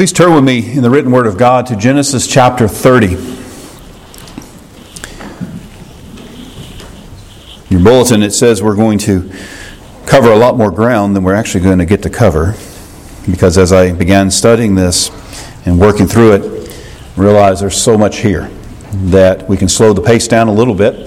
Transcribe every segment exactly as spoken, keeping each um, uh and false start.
Please turn with me in the written word of God to Genesis chapter thirty. In your bulletin it says we're going to cover a lot more ground than we're actually going to get to cover, because as I began studying this and working through it, I realized there's so much here that we can slow the pace down a little bit.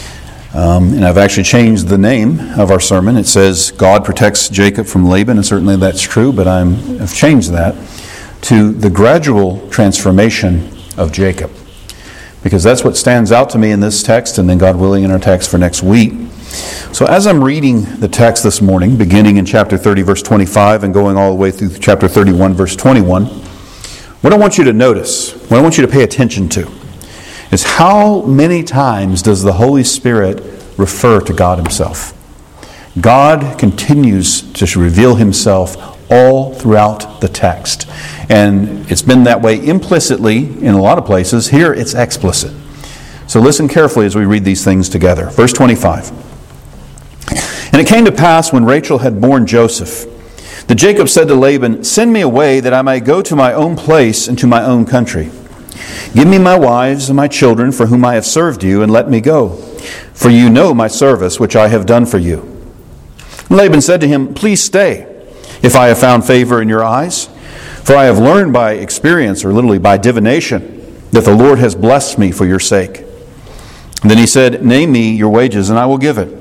Um, and I've actually changed the name of our sermon. It says God protects Jacob from Laban, and certainly that's true, but I'm, I've changed that to the gradual transformation of Jacob, because that's what stands out to me in this text, and then God willing in our text for next week. So as I'm reading the text this morning, beginning in chapter thirty, verse twenty-five, and going all the way through chapter thirty-one, verse twenty-one, what I want you to notice, what I want you to pay attention to, is how many times does the Holy Spirit refer to God Himself? God continues to reveal Himself all throughout the text. And it's been that way implicitly in a lot of places. Here it's explicit. So listen carefully as we read these things together. Verse twenty-five. And it came to pass when Rachel had borne Joseph, that Jacob said to Laban, "Send me away that I may go to my own place and to my own country. Give me my wives and my children for whom I have served you, and let me go. For you know my service which I have done for you." And Laban said to him, "Please stay, if I have found favor in your eyes. For I have learned by experience," or literally by divination, "that the Lord has blessed me for your sake." And then he said, "Name me your wages, and I will give it."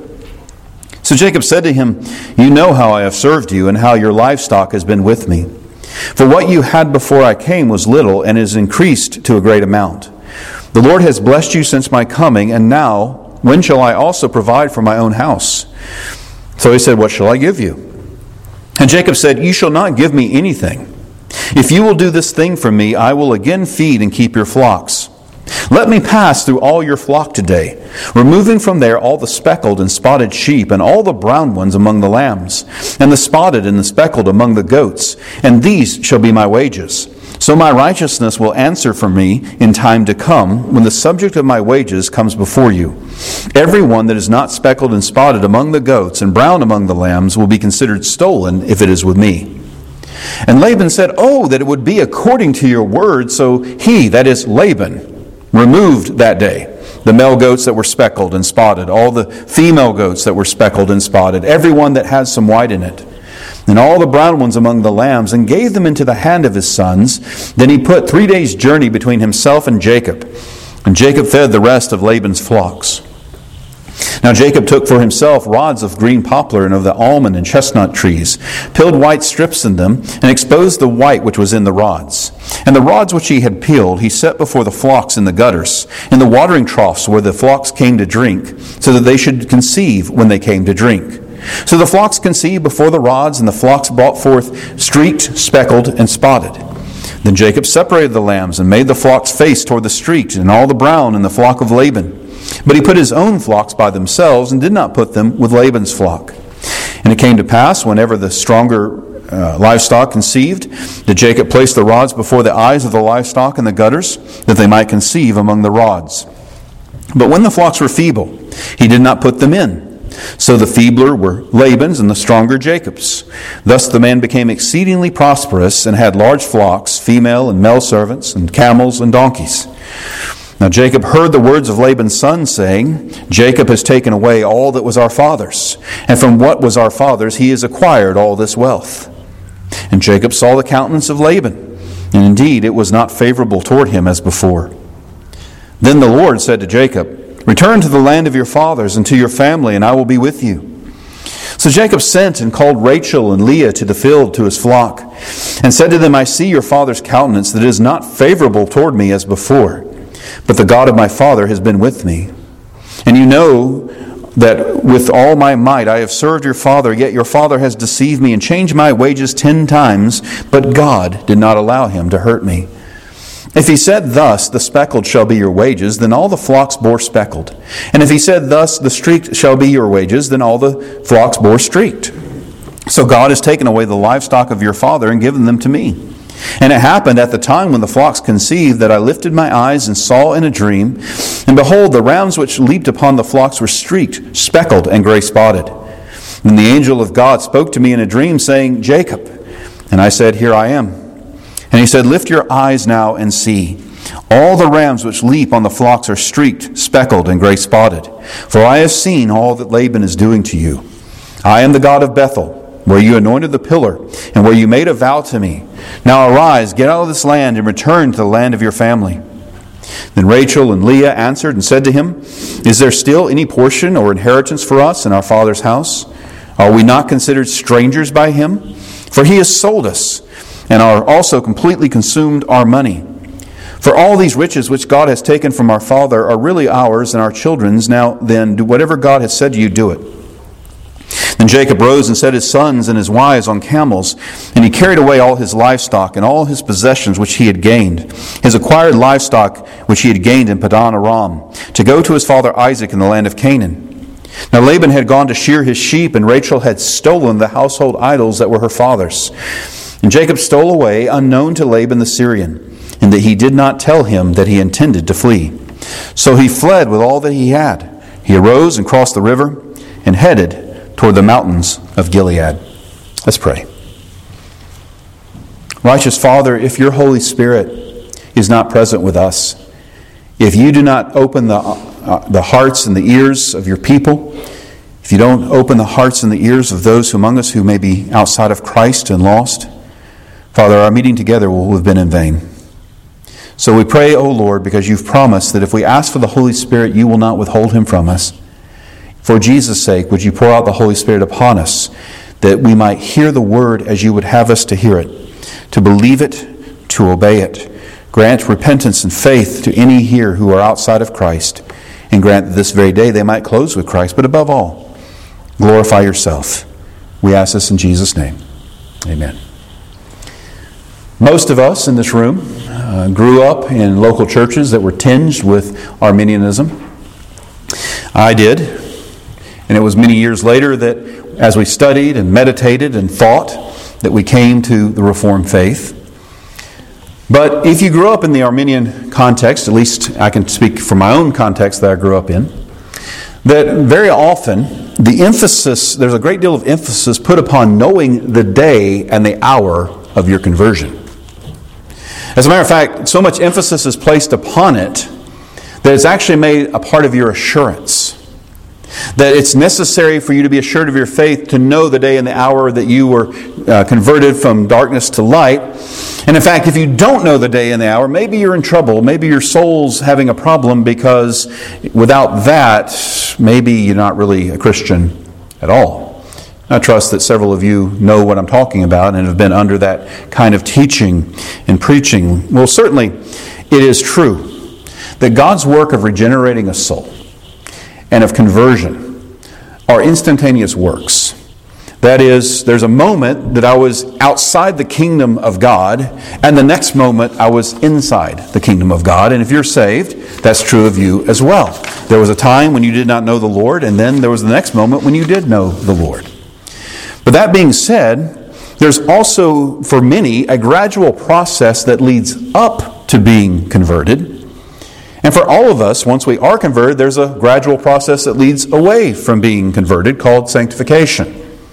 So Jacob said to him, "You know how I have served you, and how your livestock has been with me. For what you had before I came was little, and is increased to a great amount. The Lord has blessed you since my coming, and now, when shall I also provide for my own house?" So he said, "What shall I give you?" And Jacob said, "You shall not give me anything. If you will do this thing for me, I will again feed and keep your flocks. Let me pass through all your flock today, removing from there all the speckled and spotted sheep, and all the brown ones among the lambs, and the spotted and the speckled among the goats, and these shall be my wages. So my righteousness will answer for me in time to come, when the subject of my wages comes before you. Every one that is not speckled and spotted among the goats, and brown among the lambs, will be considered stolen if it is with me." And Laban said, "Oh, that it would be according to your word." So he, that is Laban, removed that day the male goats that were speckled and spotted, all the female goats that were speckled and spotted, every one that had some white in it, and all the brown ones among the lambs, and gave them into the hand of his sons. Then he put three days' journey between himself and Jacob, and Jacob fed the rest of Laban's flocks. Now Jacob took for himself rods of green poplar and of the almond and chestnut trees, peeled white strips in them, and exposed the white which was in the rods. And the rods which he had peeled he set before the flocks in the gutters, in the watering troughs where the flocks came to drink, so that they should conceive when they came to drink. So the flocks conceived before the rods, and the flocks brought forth streaked, speckled, and spotted. Then Jacob separated the lambs, and made the flocks face toward the streaked, and all the brown in the flock of Laban. But he put his own flocks by themselves, and did not put them with Laban's flock. And it came to pass, whenever the stronger uh, livestock conceived, that Jacob placed the rods before the eyes of the livestock in the gutters, that they might conceive among the rods. But when the flocks were feeble, he did not put them in. So the feebler were Laban's, and the stronger Jacob's. Thus the man became exceedingly prosperous, and had large flocks, female and male servants, and camels and donkeys. Now Jacob heard the words of Laban's son, saying, "Jacob has taken away all that was our father's, and from what was our father's he has acquired all this wealth." And Jacob saw the countenance of Laban, and indeed it was not favorable toward him as before. Then the Lord said to Jacob, "Return to the land of your fathers and to your family, and I will be with you." So Jacob sent and called Rachel and Leah to the field to his flock, and said to them, "I see your father's countenance, that it is not favorable toward me as before. But the God of my father has been with me. And you know that with all my might I have served your father, yet your father has deceived me and changed my wages ten times, but God did not allow him to hurt me. If he said thus, the speckled shall be your wages, then all the flocks bore speckled. And if he said thus, the streaked shall be your wages, then all the flocks bore streaked. So God has taken away the livestock of your father and given them to me. And it happened at the time when the flocks conceived that I lifted my eyes and saw in a dream, and behold, the rams which leaped upon the flocks were streaked, speckled, and gray spotted. And the angel of God spoke to me in a dream, saying, Jacob. And I said, Here I am. And he said, "Lift your eyes now and see. All the rams which leap on the flocks are streaked, speckled, and gray-spotted. For I have seen all that Laban is doing to you. I am the God of Bethel, where you anointed the pillar, and where you made a vow to me. Now arise, get out of this land, and return to the land of your family." Then Rachel and Leah answered and said to him, "Is there still any portion or inheritance for us in our father's house? Are we not considered strangers by him? For he has sold us, and are also completely consumed our money. For all these riches which God has taken from our father are really ours and our children's. Now then, do whatever God has said to you, do it." Then Jacob rose and set his sons and his wives on camels, and he carried away all his livestock and all his possessions which he had gained, his acquired livestock which he had gained in Padan Aram, to go to his father Isaac in the land of Canaan. Now Laban had gone to shear his sheep, and Rachel had stolen the household idols that were her father's. And Jacob stole away, unknown to Laban the Syrian, and that he did not tell him that he intended to flee. So he fled with all that he had. He arose and crossed the river and headed toward the mountains of Gilead. Let's pray. Righteous Father, if your Holy Spirit is not present with us, if you do not open the, uh, the hearts and the ears of your people, if you don't open the hearts and the ears of those among us who may be outside of Christ and lost, Father, our meeting together will have been in vain. So we pray, O Lord, because you've promised that if we ask for the Holy Spirit, you will not withhold him from us. For Jesus' sake, would you pour out the Holy Spirit upon us, that we might hear the word as you would have us to hear it, to believe it, to obey it. Grant repentance and faith to any here who are outside of Christ, and grant that this very day they might close with Christ. But above all, glorify yourself. We ask this in Jesus' name. Amen. Most of us in this room uh, grew up in local churches that were tinged with Arminianism. I did. And it was many years later that as we studied and meditated and thought that we came to the Reformed faith. But if you grew up in the Arminian context, at least I can speak from my own context that I grew up in, that very often the emphasis, there's a great deal of emphasis put upon knowing the day and the hour of your conversion. As a matter of fact, so much emphasis is placed upon it that it's actually made a part of your assurance. That it's necessary for you to be assured of your faith to know the day and the hour that you were uh, converted from darkness to light. And in fact, if you don't know the day and the hour, maybe you're in trouble. Maybe your soul's having a problem, because without that, maybe you're not really a Christian at all. I trust that several of you know what I'm talking about and have been under that kind of teaching and preaching. Well, certainly it is true that God's work of regenerating a soul and of conversion are instantaneous works. That is, there's a moment that I was outside the kingdom of God, and the next moment I was inside the kingdom of God. And if you're saved, that's true of you as well. There was a time when you did not know the Lord, and then there was the next moment when you did know the Lord. But that being said, there's also, for many, a gradual process that leads up to being converted. And for all of us, once we are converted, there's a gradual process that leads away from being converted called sanctification.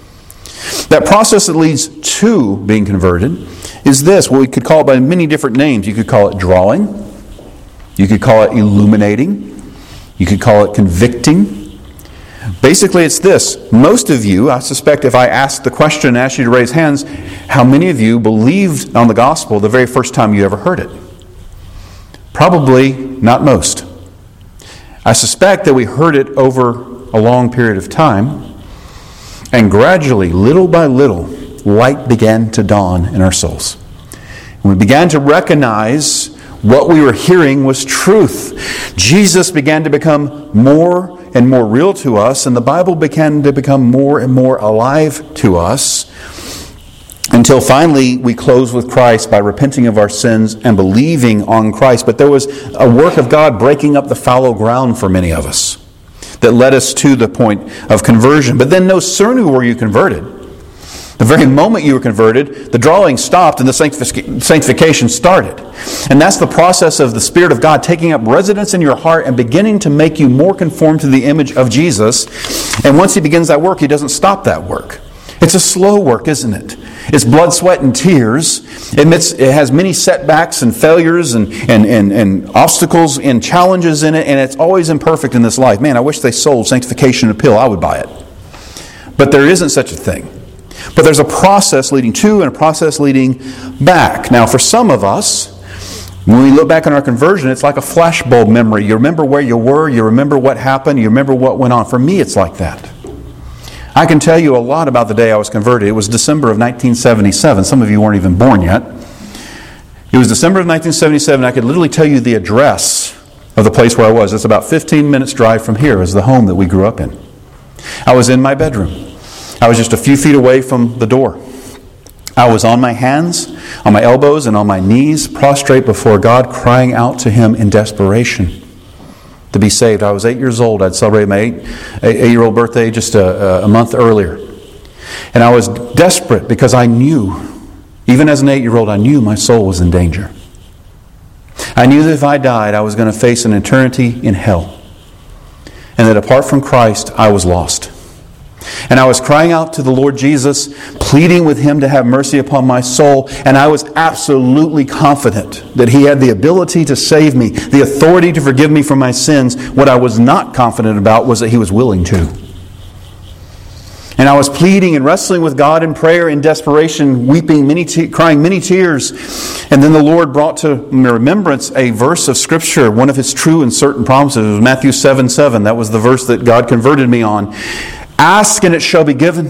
That process that leads to being converted is this, what we could call it by many different names. You could call it drawing. You could call it illuminating. You could call it convicting. Basically, it's this. Most of you, I suspect if I asked the question and asked you to raise hands, how many of you believed on the gospel the very first time you ever heard it? Probably not most. I suspect that we heard it over a long period of time, and gradually, little by little, light began to dawn in our souls. And we began to recognize what we were hearing was truth. Jesus began to become more and more real to us, and the Bible began to become more and more alive to us, until finally we close with Christ by repenting of our sins and believing on Christ. But there was a work of God breaking up the fallow ground for many of us that led us to the point of conversion. But then no sooner were you converted, the very moment you were converted, the drawing stopped and the sanctification started. And that's the process of the Spirit of God taking up residence in your heart and beginning to make you more conformed to the image of Jesus. And once He begins that work, He doesn't stop that work. It's a slow work, isn't it? It's blood, sweat, and tears. It, admits, it has many setbacks and failures and, and, and, and obstacles and challenges in it, and it's always imperfect in this life. Man, I wish they sold sanctification a pill. I would buy it. But there isn't such a thing. But there's a process leading to and a process leading back. Now, for some of us, when we look back on our conversion, it's like a flashbulb memory. You remember where you were, you remember what happened, you remember what went on. For me, it's like that. I can tell you a lot about the day I was converted. It was December of nineteen seventy-seven. Some of you weren't even born yet. It was December of nineteen seventy-seven. I could literally tell you the address of the place where I was. It's about fifteen minutes drive from here. It was the home that we grew up in. I was in my bedroom. I was just a few feet away from the door. I was on my hands, on my elbows, and on my knees, prostrate before God, crying out to Him in desperation to be saved. I was eight years old. I'd celebrated my eight, eight-year-old birthday just a, a month earlier. And I was desperate because I knew, even as an eight-year-old, I knew my soul was in danger. I knew that if I died, I was going to face an eternity in hell. And that apart from Christ, I was lost. And I was crying out to the Lord Jesus, pleading with Him to have mercy upon my soul. And I was absolutely confident that He had the ability to save me, the authority to forgive me from my sins. What I was not confident about was that He was willing to. And I was pleading and wrestling with God in prayer, in desperation, weeping, many te- crying many tears. And then the Lord brought to remembrance a verse of Scripture, one of His true and certain promises. It was Matthew seven seven. That was the verse that God converted me on. Ask and it shall be given.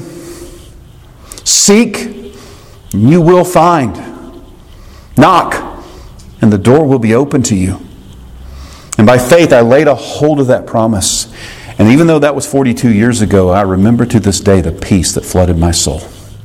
Seek and you will find. Knock and the door will be open to you. And by faith I laid a hold of that promise. And even though that was forty-two years ago, I remember to this day the peace that flooded my soul.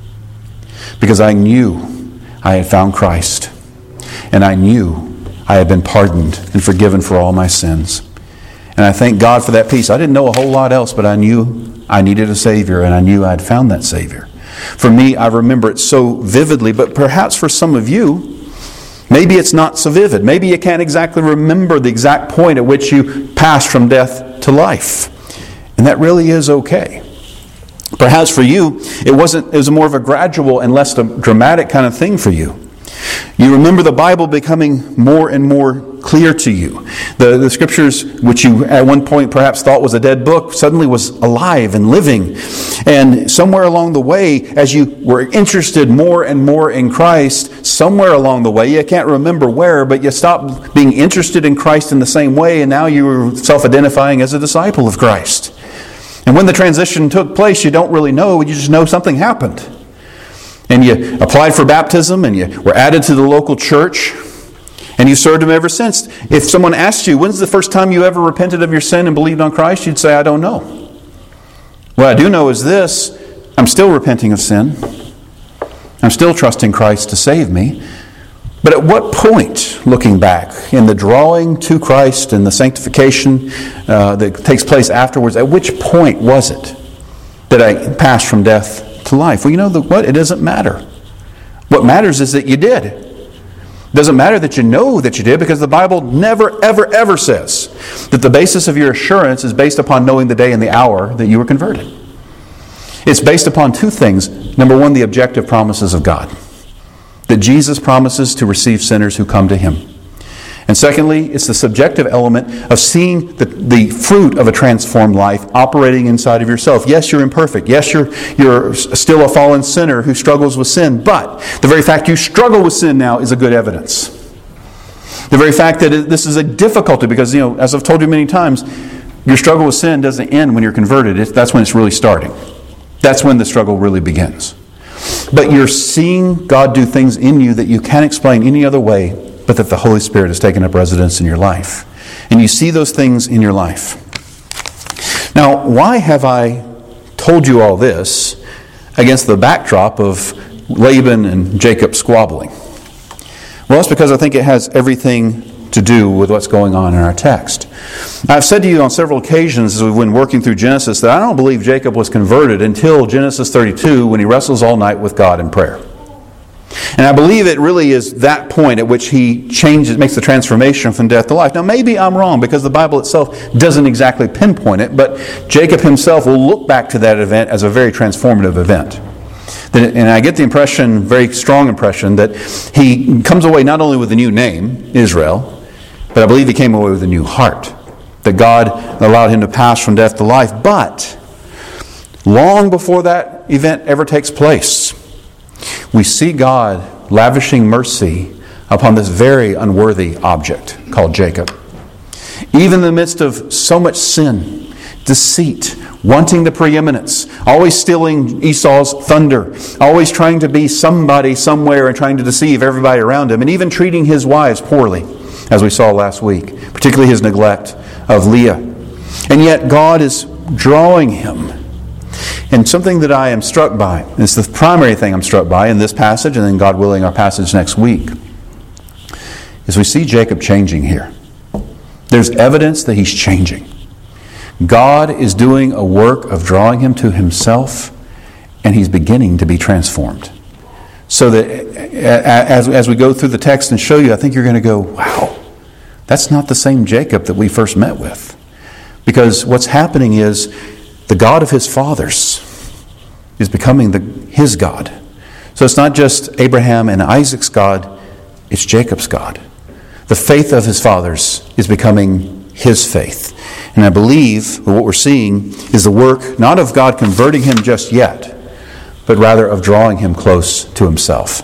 Because I knew I had found Christ. And I knew I had been pardoned and forgiven for all my sins. And I thank God for that peace. I didn't know a whole lot else, but I knew I needed a Savior, and I knew I had found that Savior. For me, I remember it so vividly, but perhaps for some of you, maybe it's not so vivid. Maybe you can't exactly remember the exact point at which you passed from death to life. And that really is okay. Perhaps for you, it wasn't. It was more of a gradual and less dramatic kind of thing for you. You remember the Bible becoming more and more clear to you. The, the Scriptures, which you at one point perhaps thought was a dead book, suddenly was alive and living. And somewhere along the way, as you were interested more and more in Christ, somewhere along the way, you can't remember where, but you stopped being interested in Christ in the same way, and now you were self-identifying as a disciple of Christ. And when the transition took place, you don't really know, you just know something happened. And you applied for baptism, and you were added to the local church, and you served Him ever since. If someone asked you, when's the first time you ever repented of your sin and believed on Christ? You'd say, I don't know. What I do know is this: I'm still repenting of sin. I'm still trusting Christ to save me. But at what point, looking back, in the drawing to Christ and the sanctification uh, that takes place afterwards, at which point was it that I passed from death to life? Well, you know the, what? It doesn't matter. What matters is that you did. It doesn't matter that you know that you did, because the Bible never, ever, ever says that the basis of your assurance is based upon knowing the day and the hour that you were converted. It's based upon two things. Number one, the objective promises of God, that Jesus promises to receive sinners who come to Him. And secondly, it's the subjective element of seeing the, the fruit of a transformed life operating inside of yourself. Yes, you're imperfect. Yes, you're, you're still a fallen sinner who struggles with sin. But the very fact you struggle with sin now is a good evidence. The very fact that it, this is a difficulty, because, you know, as I've told you many times, your struggle with sin doesn't end when you're converted. It, that's when it's really starting. That's when the struggle really begins. But you're seeing God do things in you that you can't explain any other way but that the Holy Spirit has taken up residence in your life. And you see those things in your life. Now, why have I told you all this against the backdrop of Laban and Jacob squabbling? Well, it's because I think it has everything to do with what's going on in our text. I've said to you on several occasions as we've been working through Genesis that I don't believe Jacob was converted until Genesis thirty-two, when he wrestles all night with God in prayer. And I believe it really is that point at which he changes, makes the transformation from death to life. Now, maybe I'm wrong, because the Bible itself doesn't exactly pinpoint it, but Jacob himself will look back to that event as a very transformative event. And I get the impression, very strong impression, that he comes away not only with a new name, Israel, but I believe he came away with a new heart. That God allowed him to pass from death to life. But long before that event ever takes place, we see God lavishing mercy upon this very unworthy object called Jacob. Even in the midst of so much sin, deceit, wanting the preeminence, always stealing Esau's thunder, always trying to be somebody somewhere and trying to deceive everybody around him, and even treating his wives poorly, as we saw last week, particularly his neglect of Leah. And yet God is drawing him. And something that I am struck by, and it's the primary thing I'm struck by in this passage, and then God willing our passage next week, is we see Jacob changing here. There's evidence that he's changing. God is doing a work of drawing him to himself, and he's beginning to be transformed. So that as, as we go through the text and show you, I think you're going to go, wow, that's not the same Jacob that we first met with. Because what's happening is the God of his fathers is becoming the, his God. So it's not just Abraham and Isaac's God, it's Jacob's God. The faith of his fathers is becoming his faith. And I believe what we're seeing is the work not of God converting him just yet, but rather of drawing him close to himself.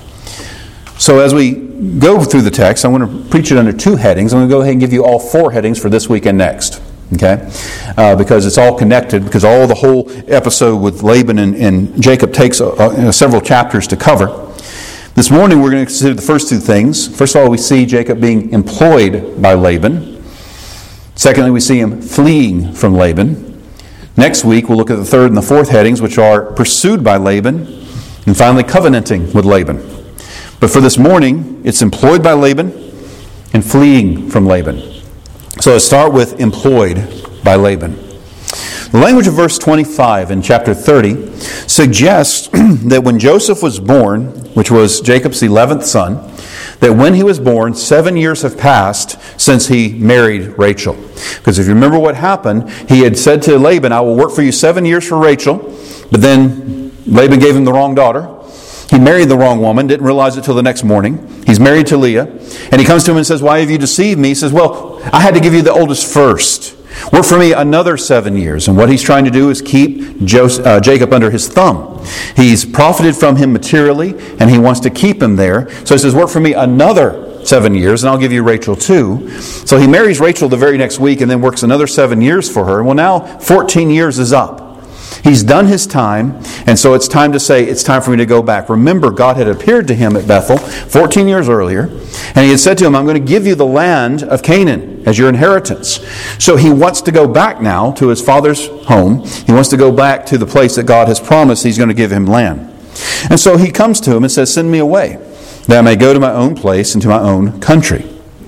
So as we go through the text, I want to preach it under two headings. I'm going to go ahead and give you all four headings for this week and next. Okay? Uh, because it's all connected, because all the whole episode with Laban and, and Jacob takes uh, uh, several chapters to cover. This morning we're going to consider the first two things. First of all, we see Jacob being employed by Laban. Secondly, we see him fleeing from Laban. Next week, we'll look at the third and the fourth headings, which are pursued by Laban, and finally covenanting with Laban. But for this morning, it's employed by Laban and fleeing from Laban. So let's start with employed by Laban. The language of verse twenty-five in chapter thirty suggests that when Joseph was born, which was Jacob's eleventh son, that when he was born, seven years have passed since he married Rachel. Because if you remember what happened, he had said to Laban, I will work for you seven years for Rachel. But then Laban gave him the wrong daughter. He married the wrong woman, didn't realize it till the next morning. He's married to Leah. And he comes to him and says, why have you deceived me? He says, well, I had to give you the oldest first. Work for me another seven years. And what he's trying to do is keep Joseph, uh, Jacob under his thumb. He's profited from him materially, and he wants to keep him there. So he says, work for me another seven years, and I'll give you Rachel too. So he marries Rachel the very next week and then works another seven years for her. Well, now fourteen years is up. He's done his time, and so it's time to say, it's time for me to go back. Remember, God had appeared to him at Bethel fourteen years earlier, and he had said to him, I'm going to give you the land of Canaan as your inheritance. So he wants to go back now to his father's home. He wants to go back to the place that God has promised he's going to give him land. And so he comes to him and says, send me away, that I may go to my own place and to my own country.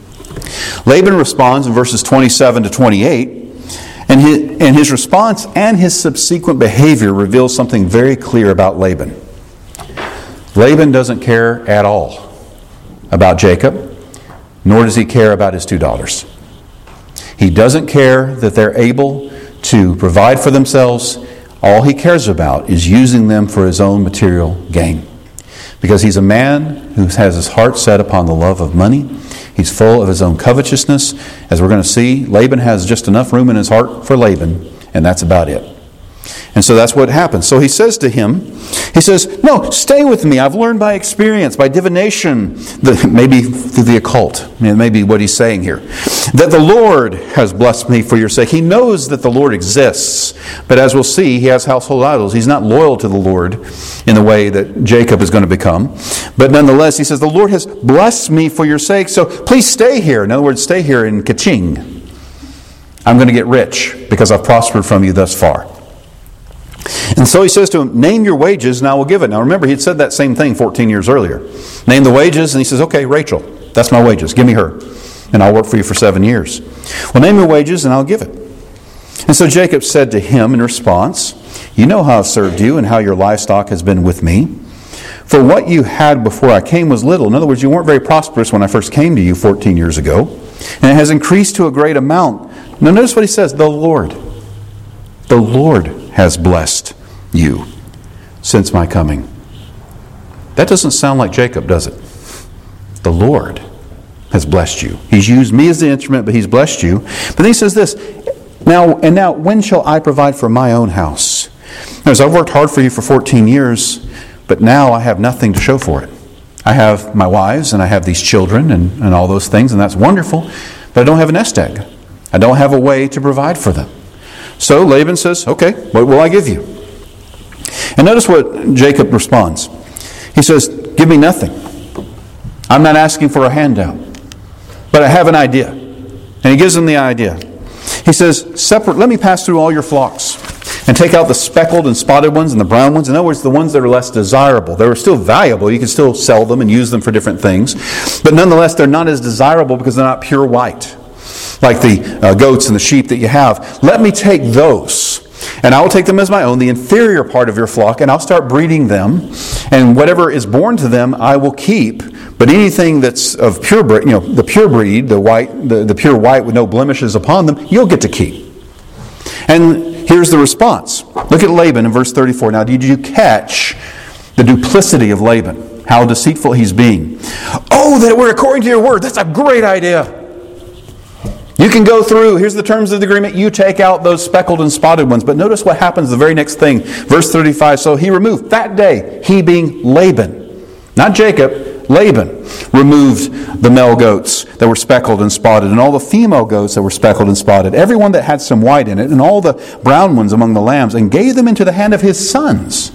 Laban responds in verses twenty-seven to twenty-eight, And his, and his response and his subsequent behavior reveals something very clear about Laban. Laban doesn't care at all about Jacob, nor does he care about his two daughters. He doesn't care that they're able to provide for themselves. All he cares about is using them for his own material gain. Because he's a man who has his heart set upon the love of money. He's full of his own covetousness. As we're going to see, Laban has just enough room in his heart for Laban, and that's about it. And so that's what happens. So he says to him, he says, no, stay with me. I've learned by experience, by divination, the, maybe through the occult, maybe what he's saying here, that the Lord has blessed me for your sake. He knows that the Lord exists, but as we'll see, he has household idols. He's not loyal to the Lord in the way that Jacob is going to become. But nonetheless, he says, the Lord has blessed me for your sake, so please stay here. In other words, stay here in Kaching. I'm going to get rich because I've prospered from you thus far. And so he says to him, name your wages and I will give it. Now remember, he had said that same thing fourteen years earlier. Name the wages, and he says, okay, Rachel, that's my wages. Give me her, and I'll work for you for seven years. Well, name your wages and I'll give it. And so Jacob said to him in response, you know how I've served you and how your livestock has been with me. For what you had before I came was little. In other words, you weren't very prosperous when I first came to you fourteen years ago. And it has increased to a great amount. Now notice what he says, the Lord. The Lord has blessed you since my coming that doesn't sound like Jacob, does it? The Lord has blessed you. He's used me as the instrument, but He's blessed you. But then he says this, now and now, when shall I provide for my own house? Because I've worked hard for you for fourteen years, but now I have nothing to show for it. I have my wives, and I have these children, and, and all those things, and that's wonderful, but I don't have a nest egg. I don't have a way to provide for them. So Laban says, okay, what will I give you? And notice what Jacob responds. He says, give me nothing. I'm not asking for a handout, but I have an idea. And he gives them the idea. He says, separate, let me pass through all your flocks and take out the speckled and spotted ones and the brown ones. In other words, the ones that are less desirable. They were still valuable. You can still sell them and use them for different things. But nonetheless, they're not as desirable because they're not pure white, like the uh, goats and the sheep that you have. Let me take those, and I will take them as my own, the inferior part of your flock, and I'll start breeding them. And whatever is born to them, I will keep. But anything that's of pure breed, you know, the pure breed, the white, the, the pure white with no blemishes upon them, you'll get to keep. And here's the response. Look at Laban in verse thirty-four. Now, did you catch the duplicity of Laban? How deceitful he's being. Oh, that it were according to your word. That's a great idea. You can go through, here's the terms of the agreement, you take out those speckled and spotted ones. But notice what happens the very next thing. Verse thirty-five, so he removed that day, he being Laban, not Jacob, Laban, removed the male goats that were speckled and spotted, and all the female goats that were speckled and spotted, every one that had some white in it, and all the brown ones among the lambs, and gave them into the hand of his sons.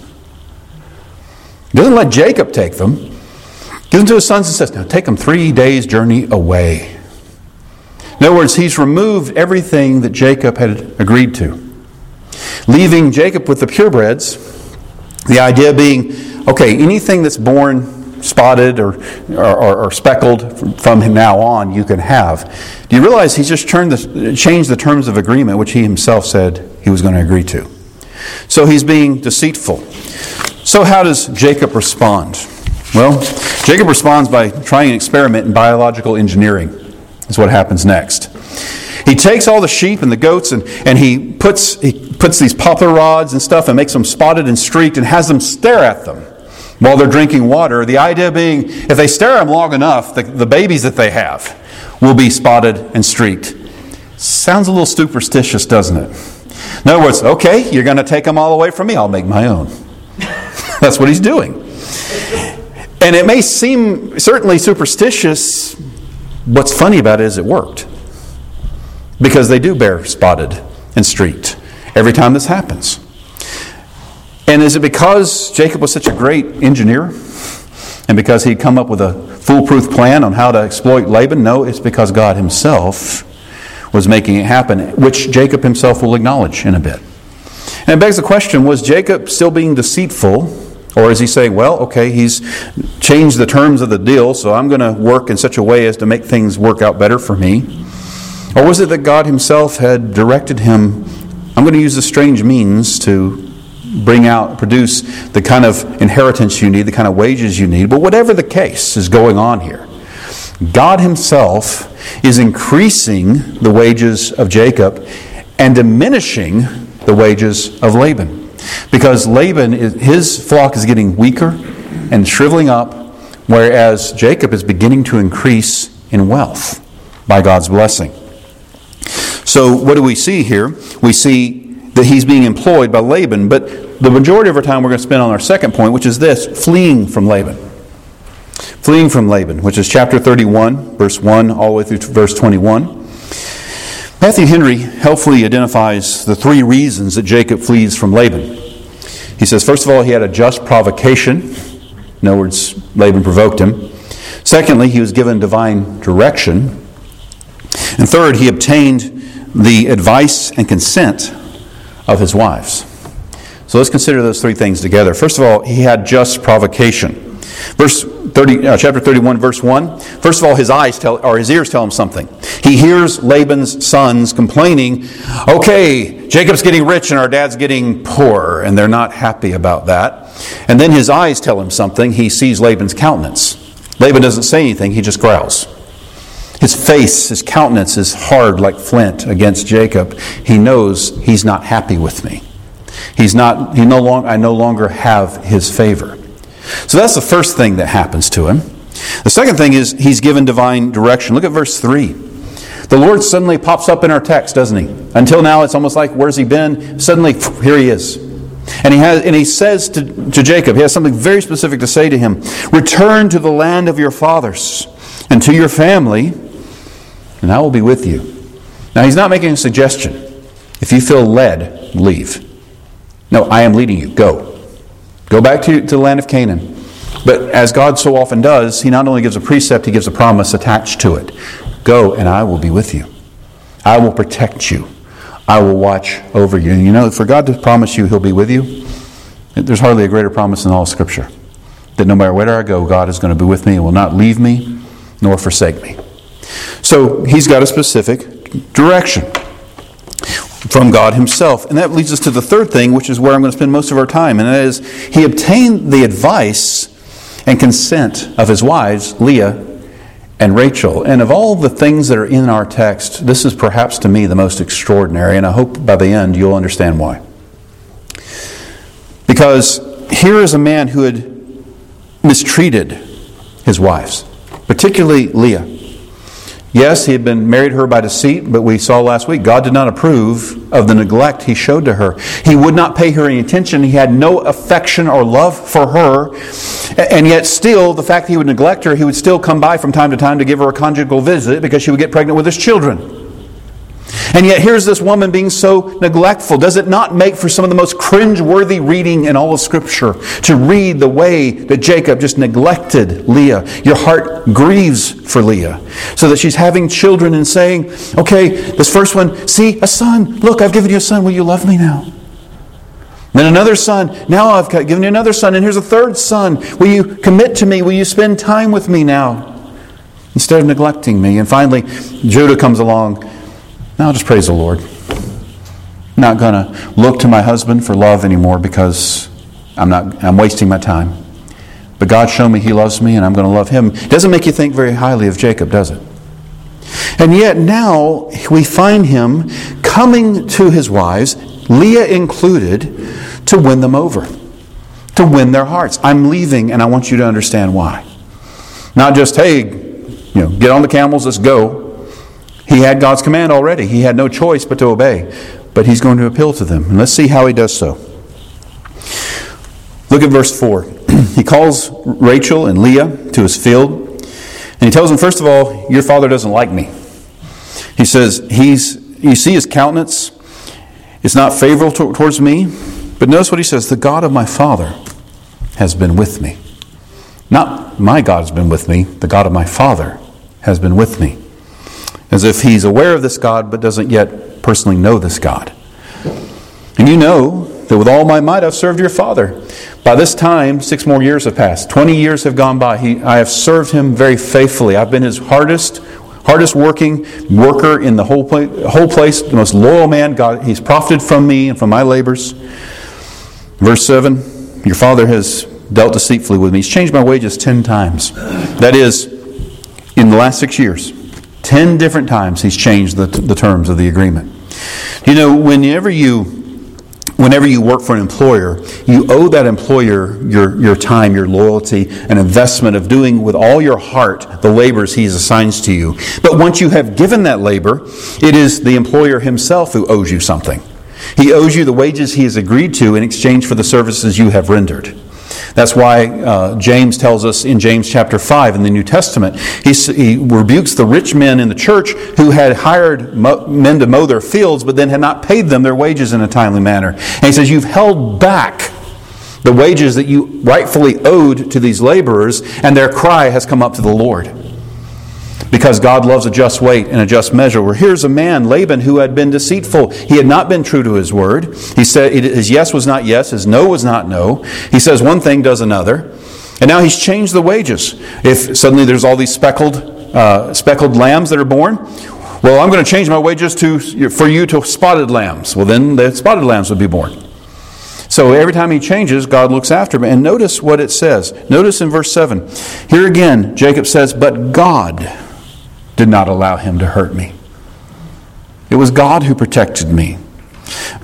He doesn't let Jacob take them. He gives them to his sons and says, now take them three days' journey away. In other words, he's removed everything that Jacob had agreed to, leaving Jacob with the purebreds, the idea being, okay, anything that's born spotted or, or, or speckled from, from now on, you can have. Do you realize he's just turned the, changed the terms of agreement, which he himself said he was going to agree to? So he's being deceitful. So how does Jacob respond? Well, Jacob responds by trying an experiment in biological engineering. Is what happens next. He takes all the sheep and the goats and, and he puts he puts these poplar rods and stuff and makes them spotted and streaked and has them stare at them while they're drinking water. The idea being, if they stare at them long enough, the, the babies that they have will be spotted and streaked. Sounds a little superstitious, doesn't it? In other words, okay, you're going to take them all away from me, I'll make my own. That's what he's doing. And it may seem certainly superstitious. What's funny about it is it worked. Because they do bear spotted and streaked every time this happens. And is it because Jacob was such a great engineer? And because he'd come up with a foolproof plan on how to exploit Laban? No, it's because God himself was making it happen, which Jacob himself will acknowledge in a bit. And it begs the question, was Jacob still being deceitful? Or is he saying, well, okay, he's changed the terms of the deal, so I'm going to work in such a way as to make things work out better for me? Or was it that God himself had directed him, I'm going to use the strange means to bring out, produce the kind of inheritance you need, the kind of wages you need? But whatever the case is going on here, God himself is increasing the wages of Jacob and diminishing the wages of Laban. Because Laban, is, his flock is getting weaker and shriveling up, whereas Jacob is beginning to increase in wealth by God's blessing. So what do we see here? We see that he's being employed by Laban, but the majority of our time we're going to spend on our second point, which is this, fleeing from Laban. Fleeing from Laban, which is chapter thirty-one, verse one, all the way through verse twenty-one. Matthew Henry helpfully identifies the three reasons that Jacob flees from Laban. He says, first of all, he had a just provocation. In other words, Laban provoked him. Secondly, he was given divine direction. And third, he obtained the advice and consent of his wives. So let's consider those three things together. First of all, he had just provocation. Verse thirty, uh, chapter thirty-one, verse one. First of all, his eyes tell, or his ears tell him something. He hears Laban's sons complaining, okay, Jacob's getting rich and our dad's getting poor, and they're not happy about that. And then his eyes tell him something. He sees Laban's countenance. Laban doesn't say anything, he just growls. His face, his countenance is hard like flint against Jacob. He knows he's not happy with me. He's not, he no longer, I no longer have his favor. So that's the first thing that happens to him. The second thing is he's given divine direction. Look at verse three. The Lord suddenly pops up in our text, doesn't he? Until now, it's almost like, where's he been? Suddenly, here he is. And he has, and he says to, to Jacob, he has something very specific to say to him. Return to the land of your fathers and to your family, and I will be with you. Now, he's not making a suggestion. If you feel led, leave. No, I am leading you. Go. Go back to, to the land of Canaan. But as God so often does, he not only gives a precept, he gives a promise attached to it. Go, and I will be with you. I will protect you. I will watch over you. And you know, for God to promise you he'll be with you, there's hardly a greater promise in all Scripture. That no matter where I go, God is going to be with me and will not leave me nor forsake me. So he's got a specific direction from God himself. And that leads us to the third thing, which is where I'm going to spend most of our time. And that is, he obtained the advice and consent of his wives, Leah and Rachel. And of all the things that are in our text, this is perhaps to me the most extraordinary. And I hope by the end you'll understand why. Because here is a man who had mistreated his wives, particularly Leah. Yes, he had been married to her by deceit, but we saw last week God did not approve of the neglect he showed to her. He would not pay her any attention. He had no affection or love for her. And yet still, the fact that he would neglect her, he would still come by from time to time to give her a conjugal visit because she would get pregnant with his children. And yet here's this woman being so neglectful. Does it not make for some of the most cringe-worthy reading in all of Scripture to read the way that Jacob just neglected Leah? Your heart grieves for Leah. So that she's having children and saying, okay, this first one, see, a son. Look, I've given you a son. Will you love me now? Then another son. Now I've given you another son. And here's a third son. Will you commit to me? Will you spend time with me now? Instead of neglecting me. And finally, Judah comes along. Now I'll just praise the Lord. I'm not going to look to my husband for love anymore because I'm not. I'm wasting my time. But God showed me he loves me and I'm going to love him. It doesn't make you think very highly of Jacob, does it? And yet now we find him coming to his wives, Leah included, to win them over. To win their hearts. I'm leaving and I want you to understand why. Not just, hey, you know, get on the camels, let's go. He had God's command already. He had no choice but to obey. But he's going to appeal to them. And let's see how he does so. Look at verse four. He calls Rachel and Leah to his field. And he tells them, first of all, your father doesn't like me. He says, he's, you see his countenance. It's not favorable to, towards me. But notice what he says. The God of my father has been with me. Not my God has been with me. The God of my father has been with me. As if he's aware of this God, but doesn't yet personally know this God. And you know that with all my might I've served your father. By this time, six more years have passed. Twenty years have gone by. He, I have served him very faithfully. I've been his hardest, hardest working worker in the whole place, whole place, the most loyal man. God, he's profited from me and from my labors. Verse seven, your father has dealt deceitfully with me. He's changed my wages ten times. That is, in the last six years. Ten different times he's changed the, the terms of the agreement. You know, whenever you whenever you work for an employer, you owe that employer your, your time, your loyalty, an investment of doing with all your heart the labors he assigns to you. But once you have given that labor, it is the employer himself who owes you something. He owes you the wages he has agreed to in exchange for the services you have rendered. That's why uh, James tells us in James chapter five in the New Testament, he, he rebukes the rich men in the church who had hired mo- men to mow their fields, but then had not paid them their wages in a timely manner. And he says, you've held back the wages that you rightfully owed to these laborers, and their cry has come up to the Lord. Because God loves a just weight and a just measure. Where here's a man, Laban, who had been deceitful. He had not been true to his word. He said his yes was not yes, his no was not no. He says one thing, does another. And now he's changed the wages. If suddenly there's all these speckled uh, speckled lambs that are born, well, I'm going to change my wages to for you to spotted lambs. Well, then the spotted lambs would be born. So every time he changes, God looks after him. And notice what it says. Notice in verse seven. Here again, Jacob says, but God did not allow him to hurt me. It was God who protected me.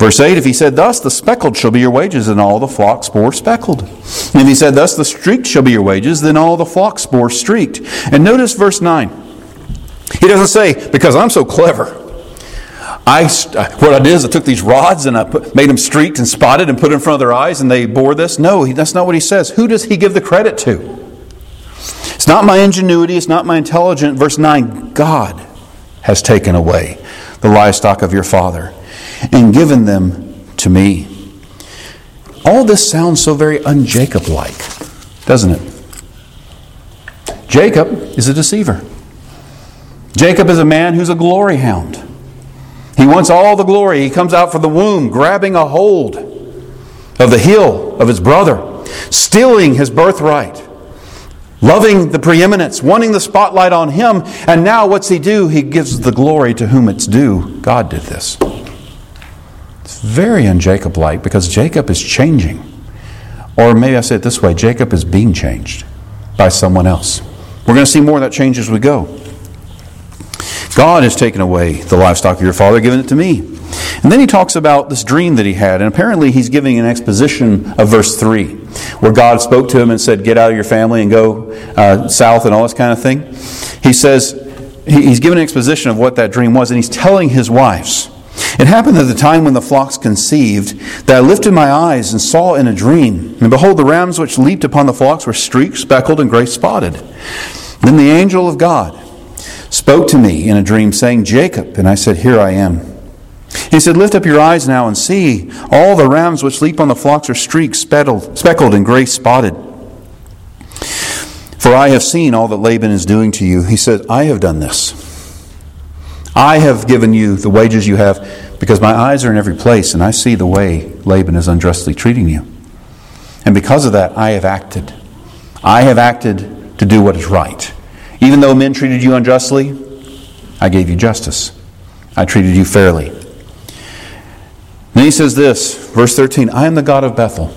Verse eight, if he said thus, the speckled shall be your wages, and all the flocks bore speckled. And if he said thus, the streaked shall be your wages, then all the flocks bore streaked. And notice verse nine. He doesn't say, because I'm so clever, I, what I did is I took these rods and I put, made them streaked and spotted and put it in front of their eyes and they bore this. No, that's not what he says. Who does he give the credit to? It's not my ingenuity. It's not my intelligence. Verse nine, God has taken away the livestock of your father and given them to me. All this sounds so very un-Jacob-like, doesn't it? Jacob is a deceiver. Jacob is a man who's a glory hound. He wants all the glory. He comes out from the womb, grabbing a hold of the heel of his brother, stealing his birthright, loving the preeminence, wanting the spotlight on him. And now what's he do? He gives the glory to whom it's due. God did this. It's very un-Jacob-like because Jacob is changing. Or maybe I say it this way, Jacob is being changed by someone else. We're going to see more of that change as we go. God has taken away the livestock of your father, given it to me. And then he talks about this dream that he had. And apparently he's giving an exposition of verse three, where God spoke to him and said, get out of your family and go uh, south and all this kind of thing. He says, he's giving an exposition of what that dream was. And he's telling his wives, it happened at the time when the flocks conceived that I lifted my eyes and saw in a dream. And behold, the rams which leaped upon the flocks were streaked, speckled, and gray spotted. Then the angel of God spoke to me in a dream, saying, Jacob. And I said, here I am. He said, lift up your eyes now and see. All the rams which leap on the flocks are streaked, speckled, speckled and gray spotted. For I have seen all that Laban is doing to you. He said, I have done this. I have given you the wages you have because my eyes are in every place and I see the way Laban is unjustly treating you. And because of that, I have acted. I have acted to do what is right. Even though men treated you unjustly, I gave you justice. I treated you fairly. Then he says this, verse thirteen, I am the God of Bethel.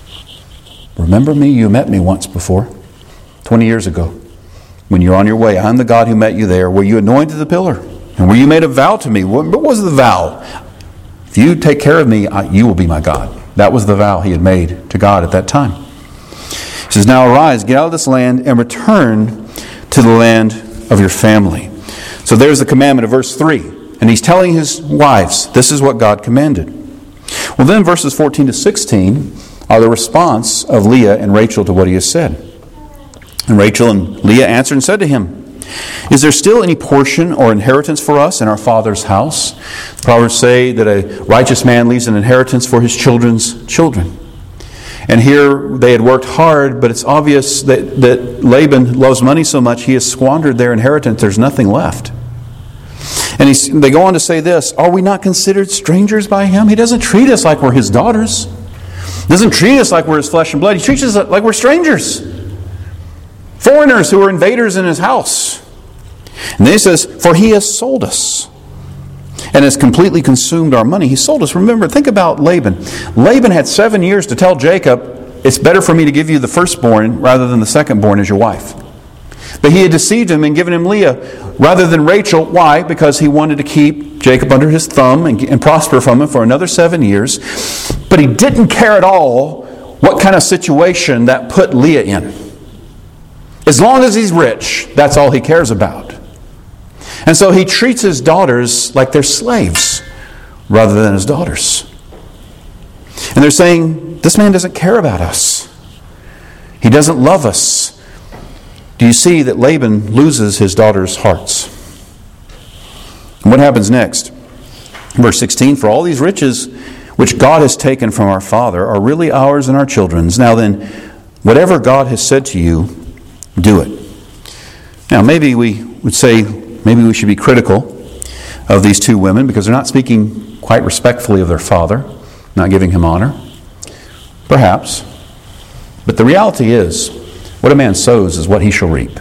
Remember me? You met me once before, twenty years ago. When you're on your way, I am the God who met you there, where you anointed the pillar, and where you made a vow to me. What was the vow? If you take care of me, I, you will be my God. That was the vow he had made to God at that time. He says, now arise, get out of this land, and return to the land of your family. So there's the commandment of verse three. And he's telling his wives, this is what God commanded. Well, then verses fourteen to sixteen are the response of Leah and Rachel to what he has said. And Rachel and Leah answered and said to him, is there still any portion or inheritance for us in our father's house? The Proverbs say that a righteous man leaves an inheritance for his children's children. And here they had worked hard, but it's obvious that, that Laban loves money so much he has squandered their inheritance. There's nothing left. And he's, they go on to say this, are we not considered strangers by him? He doesn't treat us like we're his daughters. He doesn't treat us like we're his flesh and blood. He treats us like we're strangers. Foreigners who are invaders in his house. And then he says, for he has sold us and has completely consumed our money. He sold us. Remember, think about Laban. Laban had seven years to tell Jacob, it's better for me to give you the firstborn rather than the secondborn as your wife. But he had deceived him and given him Leah rather than Rachel. Why? Because he wanted to keep Jacob under his thumb and, and prosper from him for another seven years. But he didn't care at all what kind of situation that put Leah in. As long as he's rich, that's all he cares about. And so he treats his daughters like they're slaves rather than his daughters. And they're saying, this man doesn't care about us. He doesn't love us. Do you see that Laban loses his daughters' hearts? And what happens next? Verse sixteen, for all these riches which God has taken from our father are really ours and our children's. Now then, whatever God has said to you, do it. Now maybe we would say, maybe we should be critical of these two women because they're not speaking quite respectfully of their father, not giving him honor. Perhaps. But the reality is, what a man sows is what he shall reap.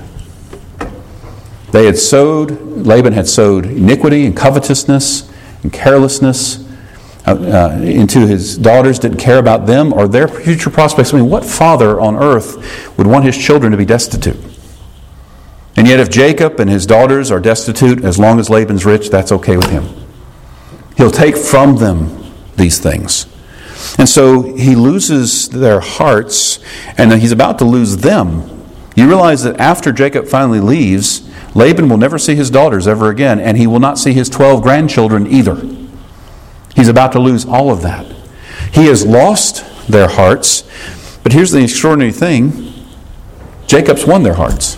They had sowed, Laban had sowed iniquity and covetousness and carelessness uh, uh, into his daughters, didn't care about them or their future prospects. I mean, what father on earth would want his children to be destitute? And yet if Jacob and his daughters are destitute, as long as Laban's rich, that's okay with him. He'll take from them these things. And so he loses their hearts, and he's about to lose them. You realize that after Jacob finally leaves, Laban will never see his daughters ever again, and he will not see his twelve grandchildren either. He's about to lose all of that. He has lost their hearts, but here's the extraordinary thing. Jacob's won their hearts.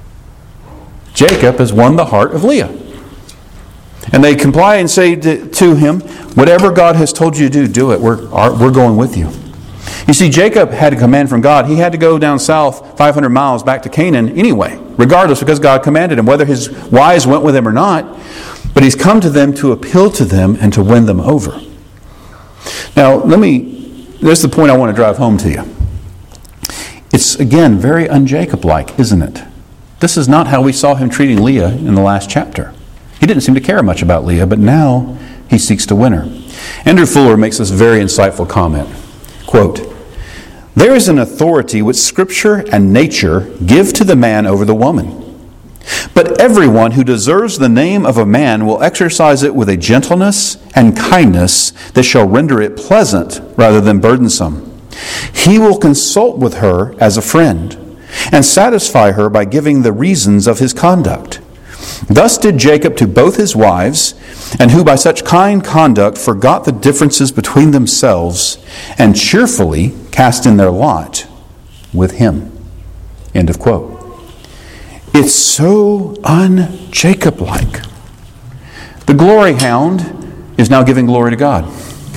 Jacob has won the heart of Leah. And they comply and say to, to him, whatever God has told you to do, do it. We're, we're going with you. You see, Jacob had a command from God. He had to go down south five hundred miles back to Canaan anyway, regardless, because God commanded him, whether his wives went with him or not. But he's come to them to appeal to them and to win them over. Now, let me, this is the point I want to drive home to you. It's, again, very un-Jacob-like, isn't it? This is not how we saw him treating Leah in the last chapter. He didn't seem to care much about Leah, but now he seeks to win her. Andrew Fuller makes this very insightful comment. Quote, there is an authority which Scripture and nature give to the man over the woman. But everyone who deserves the name of a man will exercise it with a gentleness and kindness that shall render it pleasant rather than burdensome. He will consult with her as a friend and satisfy her by giving the reasons of his conduct. Thus did Jacob to both his wives, and who by such kind conduct forgot the differences between themselves, and cheerfully cast in their lot with him. End of quote. It's so un-Jacob-like. The glory hound is now giving glory to God.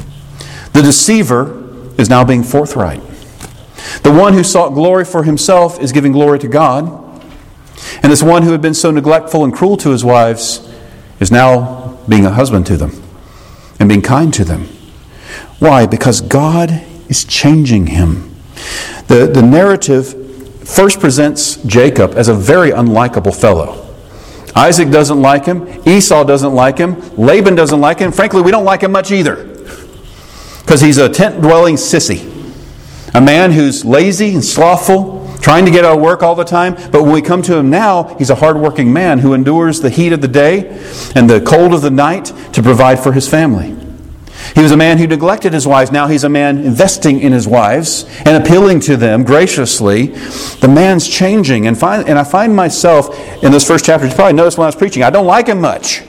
The deceiver is now being forthright. The one who sought glory for himself is giving glory to God. And this one who had been so neglectful and cruel to his wives is now being a husband to them and being kind to them. Why? Because God is changing him. The, the narrative first presents Jacob as a very unlikable fellow. Isaac doesn't like him. Esau doesn't like him. Laban doesn't like him. Frankly, we don't like him much either. Because he's a tent-dwelling sissy. A man who's lazy and slothful, trying to get out of work all the time. But when we come to him now, he's a hard-working man who endures the heat of the day and the cold of the night to provide for his family. He was a man who neglected his wives. Now he's a man investing in his wives and appealing to them graciously. The man's changing. And, find, and I find myself in this first chapter, you probably noticed when I was preaching, I don't like him much.